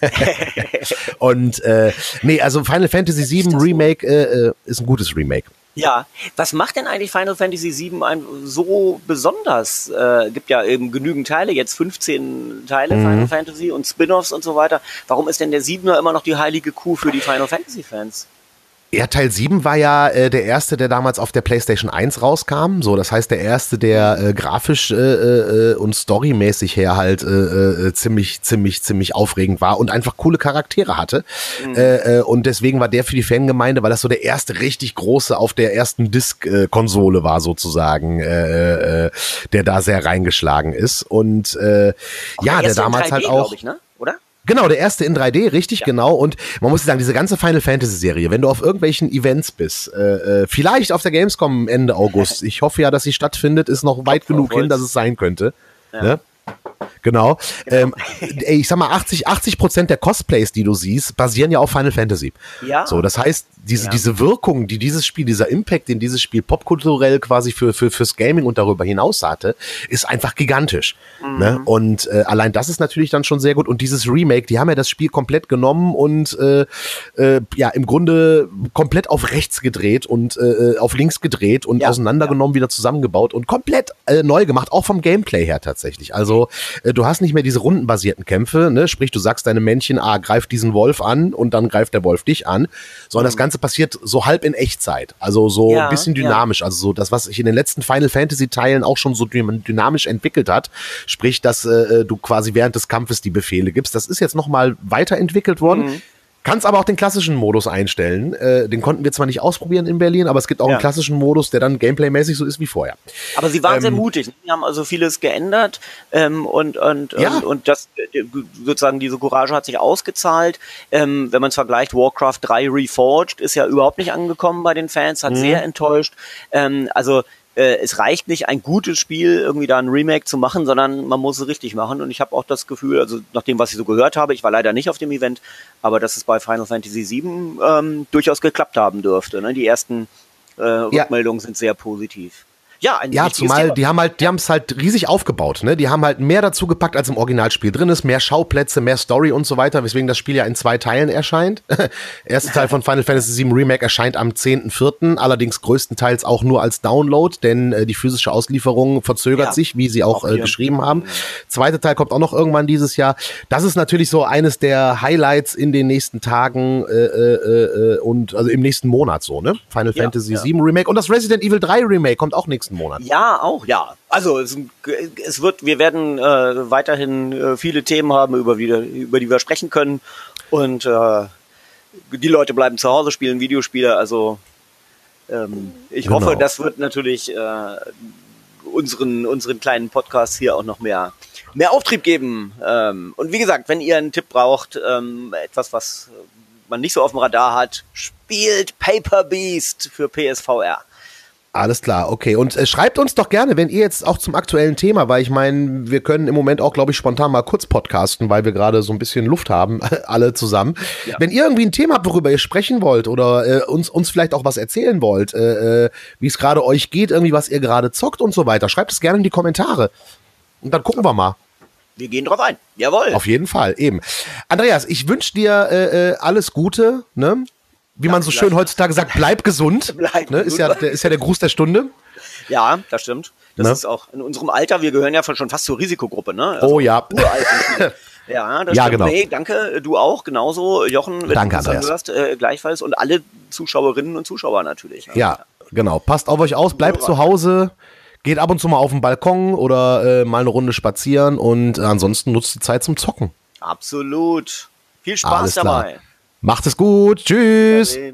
und äh, nee, also Final Fantasy sieben Remake äh, äh, ist ein gutes Remake. Ja, was macht denn eigentlich Final Fantasy sieben ein, so besonders? Äh, gibt ja eben genügend Teile, jetzt fünfzehn Teile Mhm. Final Fantasy und Spin-offs und so weiter. Warum ist denn der Siebener immer noch die heilige Kuh für die Final Fantasy Fans? Ja, Teil sieben war ja äh, der erste, der damals auf der PlayStation eins rauskam. So, das heißt, der erste, der äh, grafisch äh, äh, und storymäßig her halt äh, äh, ziemlich, ziemlich, ziemlich aufregend war und einfach coole Charaktere hatte. Mhm. Äh, äh, und deswegen war der für die Fangemeinde, weil das so der erste richtig große auf der ersten Disc-Konsole war sozusagen, äh, äh, der da sehr reingeschlagen ist. Und äh, ja, der damals halt auch. Ich, ne? Oder? Genau, der erste in drei D, richtig, Ja. genau. Und man muss sagen, diese ganze Final Fantasy Serie, wenn du auf irgendwelchen Events bist, äh, äh, vielleicht auf der Gamescom Ende August, ich hoffe ja, dass sie stattfindet, ist noch weit genug hin, dass es sein könnte. Ja. Ne? Genau. Ähm, ey, ich sag mal, achtzig, achtzig Prozent der Cosplays, die du siehst, basieren ja auf Final Fantasy. Ja. So, das heißt, diese, Ja. diese Wirkung, die dieses Spiel, dieser Impact, den dieses Spiel popkulturell quasi für, für, fürs Gaming und darüber hinaus hatte, ist einfach gigantisch. Mhm. Ne? Und äh, allein das ist natürlich dann schon sehr gut. Und dieses Remake, die haben ja das Spiel komplett genommen und äh, äh, ja, im Grunde komplett auf rechts gedreht und äh, auf links gedreht und Ja. auseinandergenommen, wieder zusammengebaut und komplett äh, neu gemacht, auch vom Gameplay her tatsächlich. Also äh, du hast nicht mehr diese rundenbasierten Kämpfe, ne? Sprich, du sagst deinem Männchen, ah, greif diesen Wolf an und dann greift der Wolf dich an, sondern das Ganze passiert so halb in Echtzeit, also so Ja, ein bisschen ja. dynamisch, also so das, was sich in den letzten Final Fantasy Teilen auch schon so dym- dynamisch entwickelt hat, sprich, dass äh, du quasi während des Kampfes die Befehle gibst, das ist jetzt nochmal weiterentwickelt worden. Mhm. Kannst aber auch den klassischen Modus einstellen. Äh, den konnten wir zwar nicht ausprobieren in Berlin, aber es gibt auch Ja. einen klassischen Modus, der dann gameplaymäßig so ist wie vorher. Aber sie waren Ähm, sehr mutig. Sie haben also vieles geändert ähm, und und, Ja. und und das äh, sozusagen diese Courage hat sich ausgezahlt. Ähm, wenn man es vergleicht, Warcraft drei Reforged ist ja überhaupt nicht angekommen bei den Fans, hat Mhm. sehr enttäuscht. Ähm, also äh, es reicht nicht, ein gutes Spiel irgendwie da ein Remake zu machen, sondern man muss es richtig machen. Und ich habe auch das Gefühl, also nach dem, was ich so gehört habe, ich war leider nicht auf dem Event, aber dass es bei Final Fantasy sieben ähm, durchaus geklappt haben dürfte. Ne? Die ersten äh, Rückmeldungen sind sehr positiv. Ja, ein Ja, wichtiges zumal Thema. die haben halt, die haben es halt riesig aufgebaut, ne? Die haben halt mehr dazu gepackt, als im Originalspiel drin ist, mehr Schauplätze, mehr Story und so weiter, weswegen das Spiel ja in zwei Teilen erscheint. Erster Teil von Final Fantasy sieben Remake erscheint am zehnten vierten, allerdings größtenteils auch nur als Download, denn äh, die physische Auslieferung verzögert Ja, sich, wie sie auch auch äh, hier. geschrieben haben. Zweiter Teil kommt auch noch irgendwann dieses Jahr. Das ist natürlich so eines der Highlights in den nächsten Tagen äh, äh, äh, und also im nächsten Monat so, ne? Final Ja, Fantasy ja. sieben Remake und das Resident Evil drei Remake kommt auch nächsten Monat. Ja, auch, ja. Also es, es wird, wir werden äh, weiterhin äh, viele Themen haben, über, wieder, über die wir sprechen können. Und äh, die Leute bleiben zu Hause, spielen Videospiele. Also ähm, ich Genau. hoffe, das wird natürlich äh, unseren, unseren kleinen Podcast hier auch noch mehr, mehr Auftrieb geben. Ähm, und wie gesagt, wenn ihr einen Tipp braucht, ähm, etwas, was man nicht so auf dem Radar hat, spielt Paper Beast für P S V R. Alles klar, okay. Und äh, schreibt uns doch gerne, wenn ihr jetzt auch zum aktuellen Thema, weil ich meine, wir können im Moment auch, glaube ich, spontan mal kurz podcasten, weil wir gerade so ein bisschen Luft haben, alle zusammen. Ja. Wenn ihr irgendwie ein Thema habt, worüber ihr sprechen wollt oder äh, uns, uns vielleicht auch was erzählen wollt, äh, äh, wie es gerade euch geht, irgendwie was ihr gerade zockt und so weiter, schreibt es gerne in die Kommentare. Und dann gucken wir mal. Wir gehen drauf ein. Jawohl. Auf jeden Fall, eben. Andreas, ich wünsche dir äh, äh, alles Gute, ne? Wie Ja, man so bleib- schön heutzutage sagt, bleib gesund. Bleib ne? Ist, ja, gesund. der, ist ja der Gruß der Stunde. Ja, das stimmt. Das Ne? ist auch in unserem Alter, wir gehören ja schon fast zur Risikogruppe, ne? Also Oh ja. uralt sind wir. Ja, das Ja, stimmt. genau. Nee, danke, du auch, genauso, Jochen, wenn Danke, du das dann Andreas. hörst, äh, gleichfalls und alle Zuschauerinnen und Zuschauer natürlich. Ne? Ja, genau. Passt auf euch aus, bleibt Hörer. zu Hause, geht ab und zu mal auf den Balkon oder äh, mal eine Runde spazieren und äh, ansonsten nutzt die Zeit zum Zocken. Absolut. Viel Spaß Alles klar. dabei. Macht es gut. Tschüss. Wiedersehen.